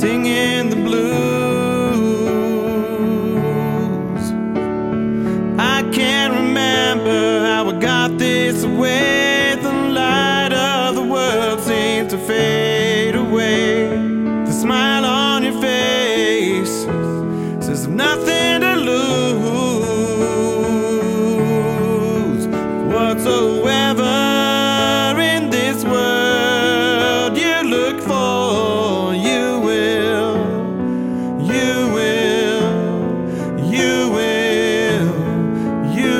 singing the blues. I can't remember how I got this way. The light of the world seems to fade away. The smile on your face says I've nothing to lose whatsoever. In this world you look for, you will, you will, you will, you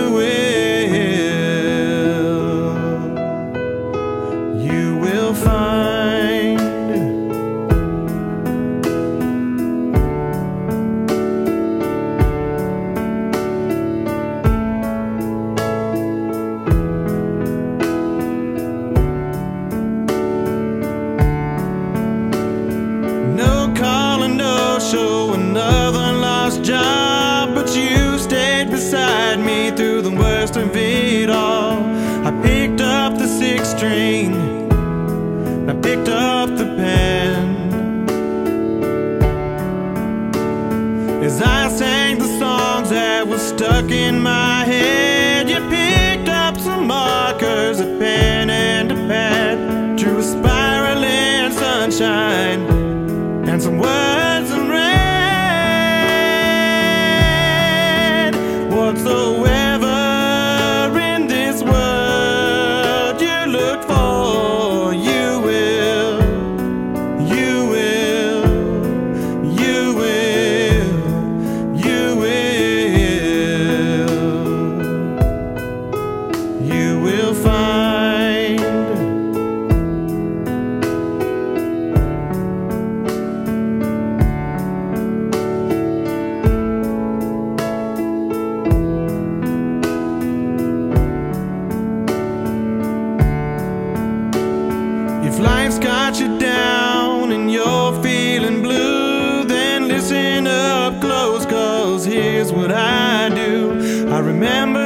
will, you will find. No calling, no show, another lost job, but you stayed beside me through the worst of it all. I picked up the sixth string, I picked up the pen. As I sang the songs that were stuck in my head, you picked up some markers, a pen and a pad, drew a spiral in sunshine and some words in red. Whatsoever in this world you look for, you will, you will, you will, you will, you will find. If life's got you down and you're feeling blue, then listen up close, 'cause here's what I do. I remember